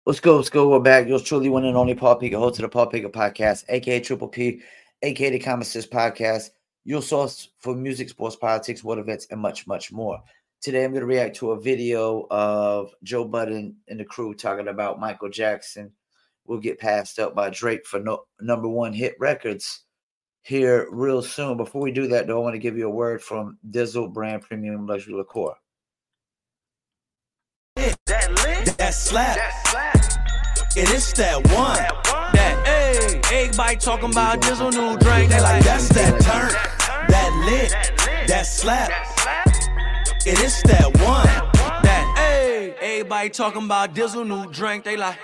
Let's go. Let's go. We're back. Yours truly, one and only Paul Pickett, host of the Paul Pickett Podcast, aka Triple P, aka the Common Sense Podcast, your source for music, sports, politics, world events, and much, much more. Today, I'm going to react to a video of Joe Budden and the crew talking about Michael Jackson will get passed up by Drake for number one hit records here real soon. Before we do that, though, I want to give you a word from Dizzle Brand Premium Luxury Liqueur. That slap. It is that one. That everybody talking about Dizzle new drink. They like that's that turn. That lit. That slap. It is that one. That everybody talking about Dizzle new drink. They like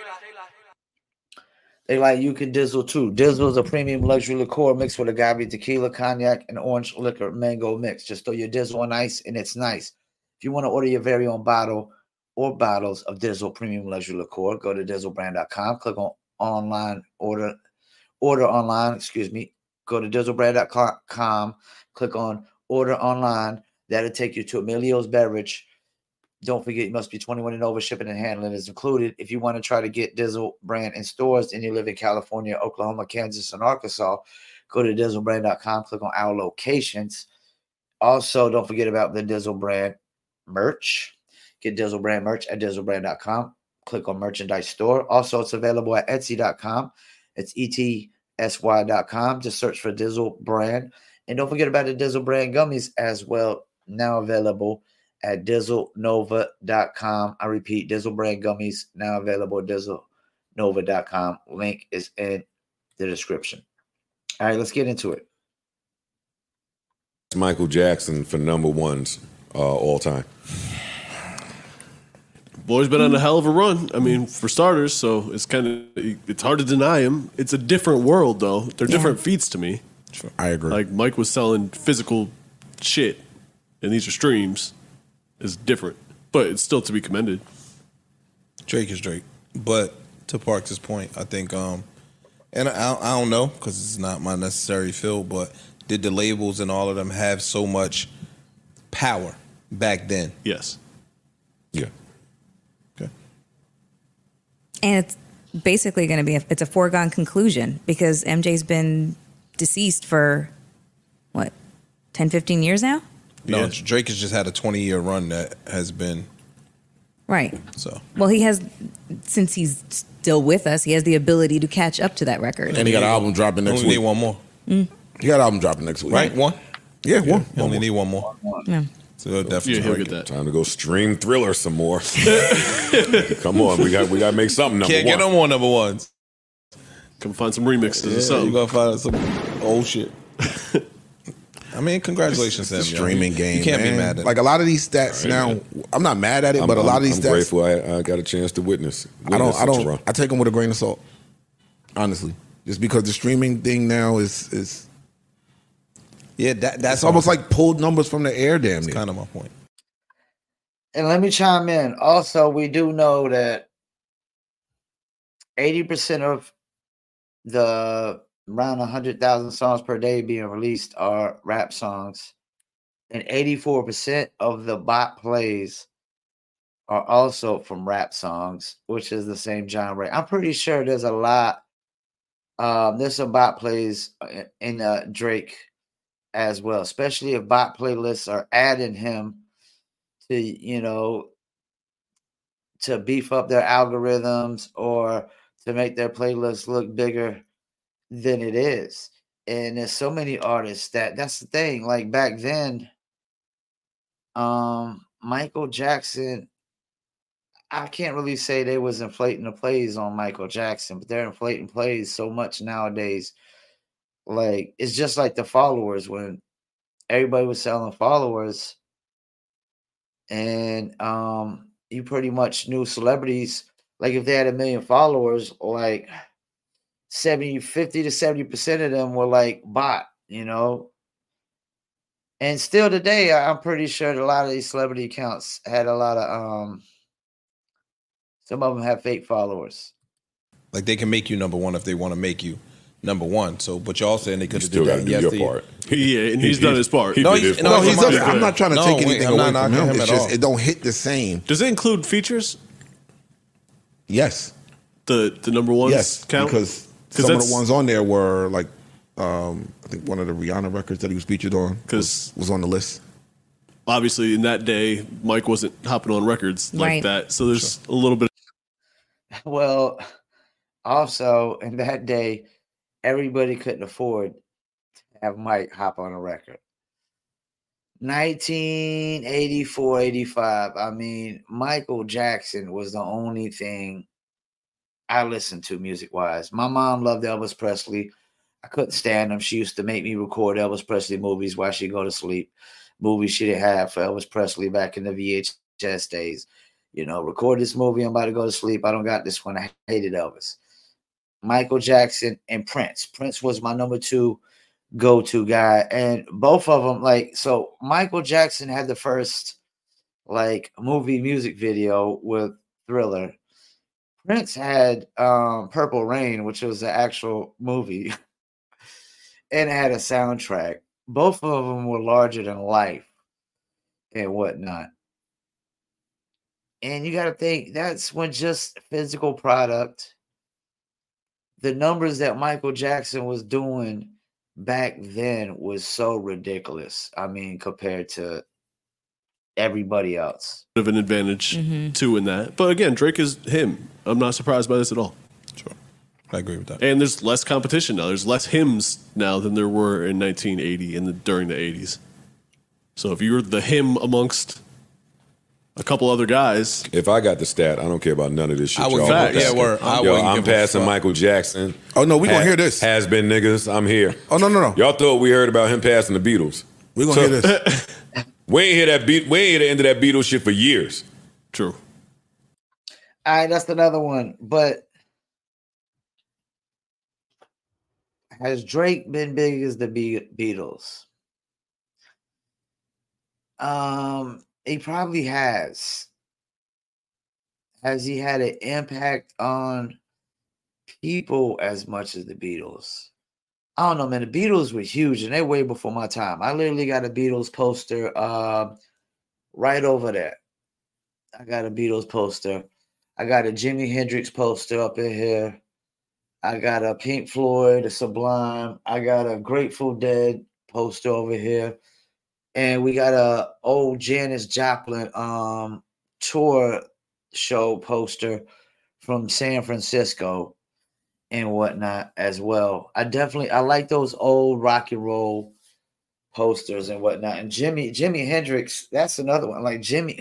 you can Dizzle too. Dizzle is a premium luxury liqueur mixed with agave tequila, cognac, and orange liquor mango mix. Just throw your Dizzle on ice and it's nice. If you want to order your very own bottle or bottles of Dizzle Premium Luxury Liqueur, go to DizzleBrand.com, click on online, order online, go to DizzleBrand.com, click on order online. That'll take you to Emilio's Beverage. Don't forget, you must be 21 and over. Shipping and handling is included. If you want to try to get Dizzle Brand in stores and you live in California, Oklahoma, Kansas, and Arkansas, go to DizzleBrand.com, click on our locations. Also, don't forget about the Dizzle Brand merch. Get Dizzle Brand merch at DizzleBrand.com. Click on merchandise store. Also, it's available at Etsy.com. It's ETSY.com. Just search for Dizzle Brand. And don't forget about the Dizzle Brand gummies as well. Now available at DizzleNova.com. I repeat, Dizzle Brand gummies now available at DizzleNova.com. Link is in the description. All right, let's get into it. Michael Jackson for number ones all time. Boy's been on a hell of a run. I mean, for starters, so it's hard to deny him. It's a different world, though. They're different feats to me. I agree. Like Mike was selling physical shit, and these are streams. Is different, but it's still to be commended. Drake is Drake, but to Parks' point, I think, and I don't know because it's not my necessary field, but did the labels and all of them have so much power back then? Yes. Yeah. And it's basically going to be it's a foregone conclusion because MJ's been deceased for, 10, 15 years now? No, Yeah. Drake has just had a 20-year run that has been... Right. So. Well, he has, since he's still with us, he has the ability to catch up to that record. And he got an album dropping next Only week. need one more. He got an album dropping next week. Right? One? Yeah, one. You only need one more. Yeah. So definitely He'll get that. Time to go stream Thriller some more. Come on, we got to make something number Can't one. get no more number ones. Come find some remixes or You something. gotta find some old shit. I mean, congratulations, It's Sam. the streaming game. You can't man. be mad at like it. a lot of these stats now. I'm not mad at it, but a lot of these I'm stats. grateful I got a chance to witness I don't. such a run. I take them with a grain of salt. Honestly, just because the streaming thing now is Yeah, that's it's almost like pulled numbers from the air. Damn near. kind of my point. And let me chime in. Also, we do know that 80% of the around 100,000 songs per day being released are rap songs. And 84% of the bot plays are also from rap songs, which is the same genre. I'm pretty sure there's a lot. There's some bot plays in Drake as well, especially if bot playlists are adding him to, to beef up their algorithms or to make their playlists look bigger than it is. And there's so many artists that's the thing. Like back then, Michael Jackson, I can't really say they was inflating the plays on Michael Jackson, but they're inflating plays so much nowadays. Like, it's just like the followers when everybody was selling followers. And you pretty much knew celebrities, like if they had 1 million followers, like 50 to 70% of them were like bot, And still today, I'm pretty sure that a lot of these celebrity accounts had a lot of some of them have fake followers. Like they can make you number one if they want to make you number one. So, but y'all saying they could have Still did got to that do your yesterday. part. Yeah, and he's done his part. He No, did his no, part. No, he's I'm up not- there. I'm not trying to No, take wait, anything I'm away not from knocking him. him It's at just all. it don't hit the same. Does it include features? Yes. The number ones Yes, count? because some of the ones on there were like, I think one of the Rihanna records that he was featured on was on the list. Obviously, in that day, Mike wasn't hopping on records like Right. that. So there's a little bit. Well, also in that day, everybody couldn't afford to have Mike hop on a record. 1984, 85. I mean, Michael Jackson was the only thing I listened to music wise. My mom loved Elvis Presley. I couldn't stand him. She used to make me record Elvis Presley movies while she'd go to sleep. Movies she didn't have for Elvis Presley back in the VHS days. You know, record this movie. I'm about to go to sleep. I don't got this one. I hated Elvis. Michael Jackson and Prince. Prince was my number 2 go-to guy. And both of them, like, so Michael Jackson had the first, like, movie music video with Thriller. Prince had Purple Rain, which was the actual movie. And it had a soundtrack. Both of them were larger than life and whatnot. And you got to think that's when just physical product, the numbers that Michael Jackson was doing back then was so ridiculous. I mean, compared to everybody else. Of an advantage too in that. But again, Drake is him. I'm not surprised by this at all. Sure. I agree with that. And there's less competition now. There's less hymns now than there were in 1980 and during the 80s. So if you're the hymn amongst a couple other guys, If I got the stat, I don't care about none of this shit. I would y'all. Facts. yeah, word. I Yo, wouldn't I'm give a passing fuck. Michael Jackson. Oh, no, we gonna hear this. Has been niggas. I'm here. Oh, no. Y'all thought we heard about him passing the Beatles. We're going to hear this. We ain't hear that beat. We ain't hear the end of that Beatles shit for years. true. All right, that's another one. But has Drake been big as the Beatles? He probably has. Has he had an impact on people as much as the Beatles? I don't know, man. The Beatles were huge, and they're way before my time. I literally got a Beatles poster right over there. I got a Beatles poster. I got a Jimi Hendrix poster up in here. I got a Pink Floyd, a Sublime. I got a Grateful Dead poster over here. And we got a old Janis Joplin tour show poster from San Francisco and whatnot as well. I like those old rock and roll posters and whatnot. And Jimi Hendrix, that's another one. Like Jimi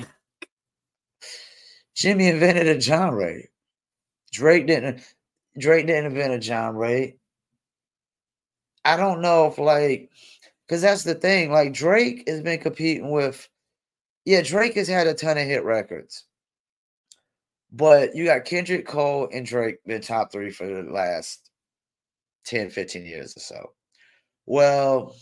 invented a genre. Drake didn't invent a genre. I don't know if because that's the thing. Like Drake has been competing with, Drake has had a ton of hit records. But you got Kendrick Cole and Drake been top 3 for the last 10, 15 years or so. Well,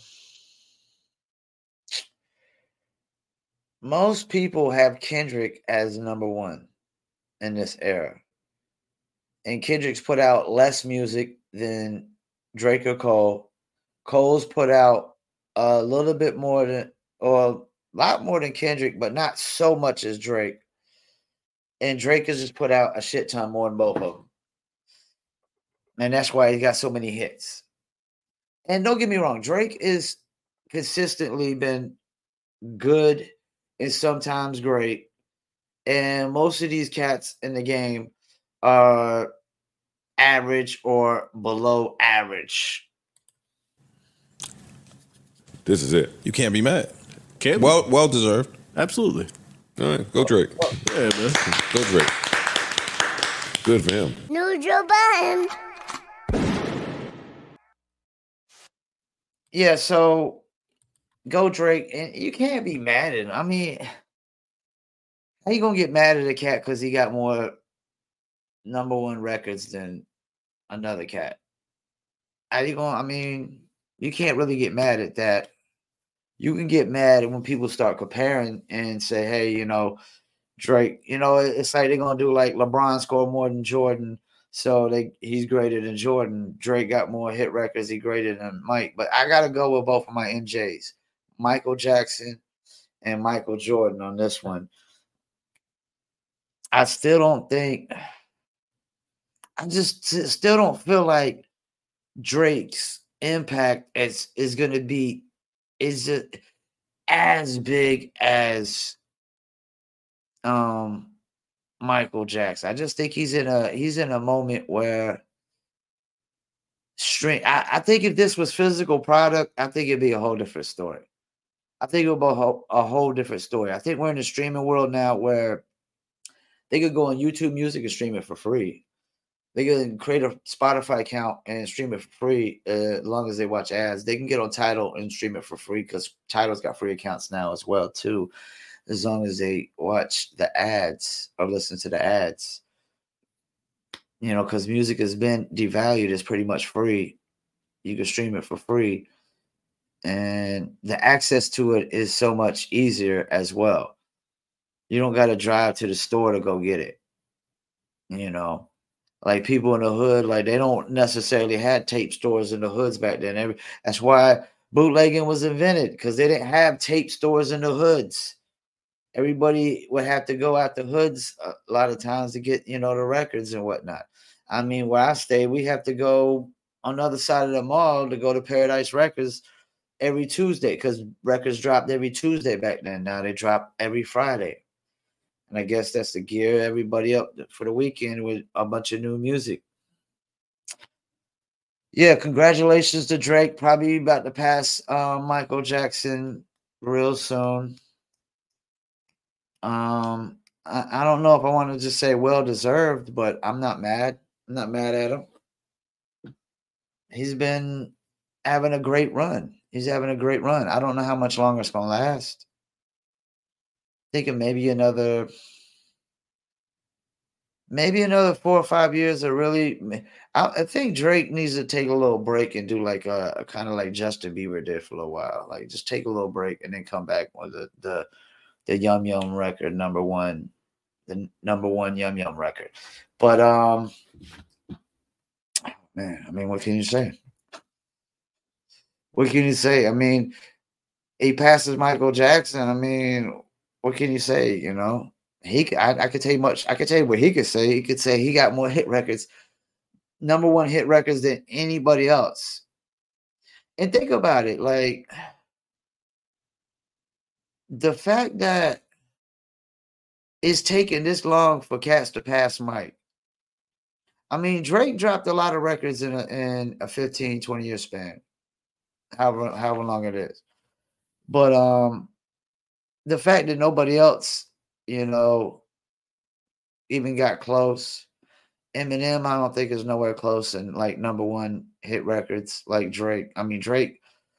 most people have Kendrick as number 1 in this era. And Kendrick's put out less music than Drake or Cole. Cole's put out a little bit more than, or a lot more than Kendrick, but not so much as Drake. And Drake has just put out a shit ton more than both of them. And that's why he got so many hits. And don't get me wrong, Drake is consistently been good and sometimes great. And most of these cats in the game are average or below average. This is it. You can't be mad. Can't be. Well deserved. Absolutely. All right, go Drake. Yeah, man. Go Drake. Good for him. No Joe Biden. Yeah, so go Drake, and you can't be mad at him. I mean, how you gonna get mad at a cat because he got more number 1 records than another cat? How you gonna? I mean, you can't really get mad at that. You can get mad when people start comparing and say, hey, Drake, it's like they're going to do like LeBron scored more than Jordan, so he's greater than Jordan. Drake got more hit records, he's greater than Mike. But I got to go with both of my MJs, Michael Jackson and Michael Jordan on this one. I still don't think I just still don't feel like Drake's impact is going to be as big as Michael Jackson. I just think he's in a moment where I think if this was physical product, I think it'd be a whole different story. I think it would be a whole different story. I think we're in a streaming world now where they could go on YouTube Music and stream it for free. They can create a Spotify account and stream it for free as long as they watch ads. They can get on Tidal and stream it for free because Tidal's got free accounts now as well too, as long as they watch the ads or listen to the ads. You know, because music has been devalued. It's pretty much free. You can stream it for free. And the access to it is so much easier as well. You don't got to drive to the store to go get it. You know, like people in the hood, like they don't necessarily had tape stores in the hoods back then. That's why bootlegging was invented, because they didn't have tape stores in the hoods. Everybody would have to go out the hoods a lot of times to get, you know, the records and whatnot. I mean, where I stay, we have to go on the other side of the mall to go to Paradise Records every Tuesday, because records dropped every Tuesday back then. Now they drop every Friday. And I guess that's to gear everybody up for the weekend with a bunch of new music. Yeah, congratulations to Drake. Probably about to pass Michael Jackson real soon. I don't know if I want to just say well-deserved, but I'm not mad. I'm not mad at him. He's been having a great run. He's having a great run. I don't know how much longer it's going to last. Thinking maybe another 4 or 5 years of really. I think Drake needs to take a little break and do like a kind of like Justin Bieber did for a little while. Like just take a little break and then come back with the Yum Yum record, the number one Yum Yum record. But man, I mean, what can you say? What can you say? I mean, he passes Michael Jackson. I mean, what can you say? You know, I could tell you much. I could tell you what he could say. He could say he got more hit records, number one hit records than anybody else. And think about it, like the fact that it's taking this long for cats to pass Mike. I mean, Drake dropped a lot of records in a 15, 20-year span, however long it is. But the fact that nobody else, you know, even got close. Eminem, I don't think is nowhere close in like number one hit records like Drake. I mean, Drake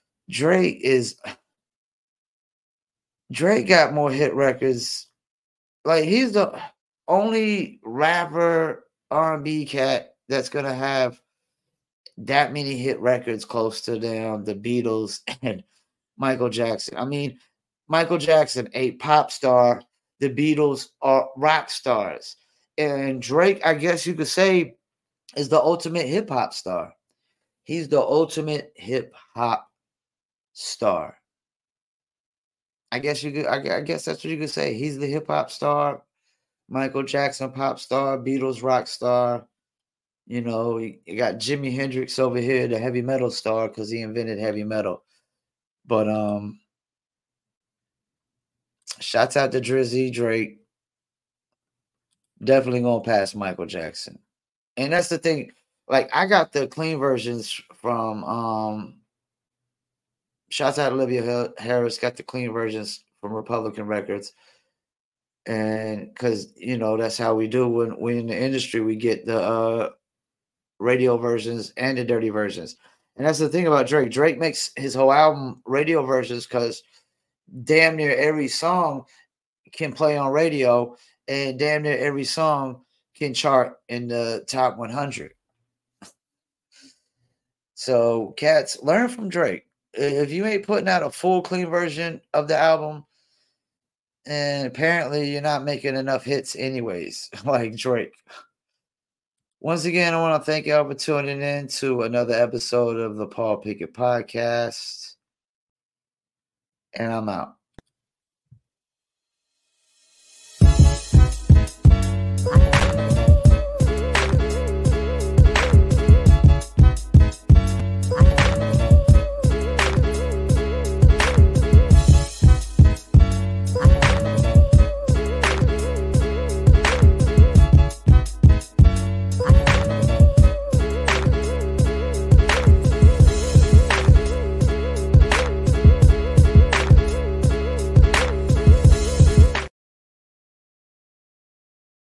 got more hit records. Like he's the only rapper R&B cat that's gonna have that many hit records close to them, the Beatles and Michael Jackson. I mean, Michael Jackson, a pop star. The Beatles are rock stars. And Drake, I guess you could say, is the ultimate hip hop star. He's the ultimate hip hop star. I guess that's what you could say. He's the hip hop star. Michael Jackson, pop star. Beatles, rock star. You know, you got Jimi Hendrix over here, the heavy metal star, because he invented heavy metal. But shouts out to Drizzy, Drake. Definitely gonna pass Michael Jackson. And that's the thing. Like, I got the clean versions from shouts out to Olivia Harris, got the clean versions from Republican Records. And because, you know, that's how we do when we in the industry, we get the radio versions and the dirty versions. And that's the thing about Drake. Drake makes his whole album radio versions because damn near every song can play on radio and damn near every song can chart in the top 100. So, cats, learn from Drake. If you ain't putting out a full clean version of the album, and apparently you're not making enough hits anyways, like Drake. Once again, I want to thank y'all for tuning in to another episode of the Paul Pickett Podcast. And I'm out. I